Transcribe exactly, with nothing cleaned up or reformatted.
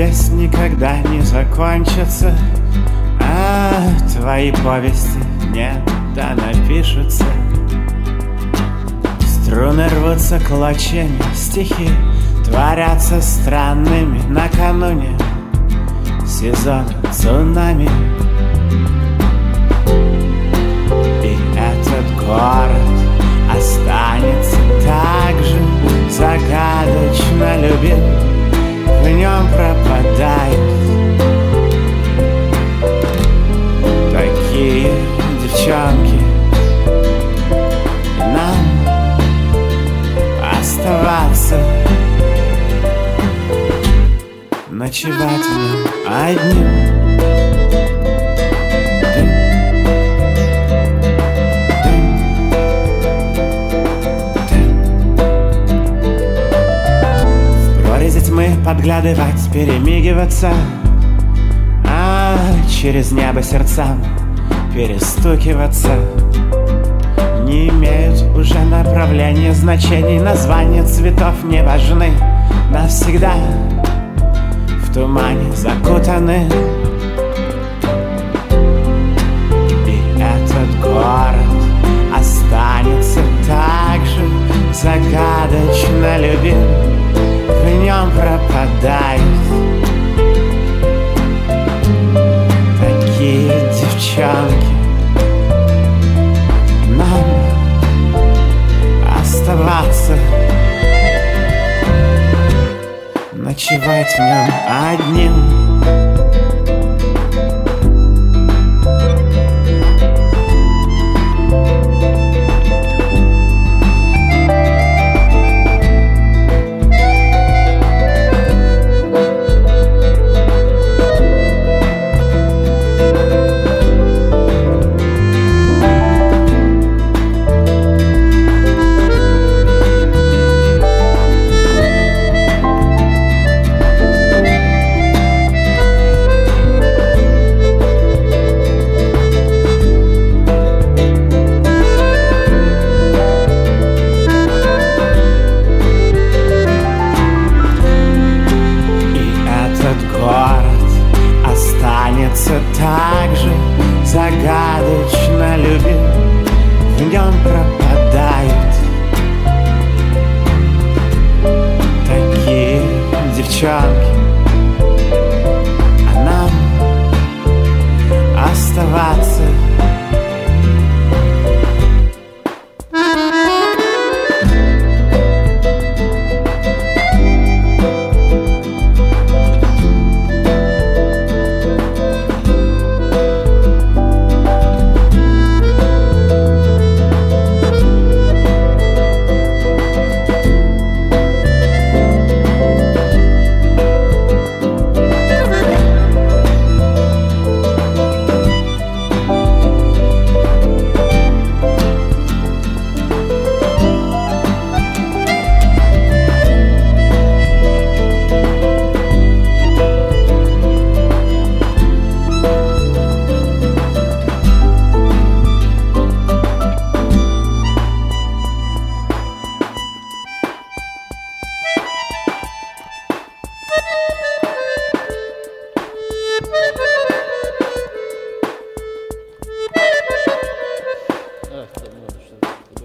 здесь никогда не закончится, а твои повести не да напишутся. Струны рвутся клочьями, стихи творятся странными накануне сезона цунами. И этот город останется так же загадочно любим, в нем пропадают такие девчонки. И нам оставаться, ночевать в нем одним. Подглядывать, перемигиваться, а через небо сердцам перестукиваться. Не имеют уже направления, значений, названия цветов не важны. Навсегда в тумане закутаны. И этот город останется так же загадочно любим, в нем пропадают такие девчонки. Нам оставаться, ночевать в нем одним. Так же загадочно любим, в нем пропадают такие девчонки. А нам оставаться, Evet, tamam,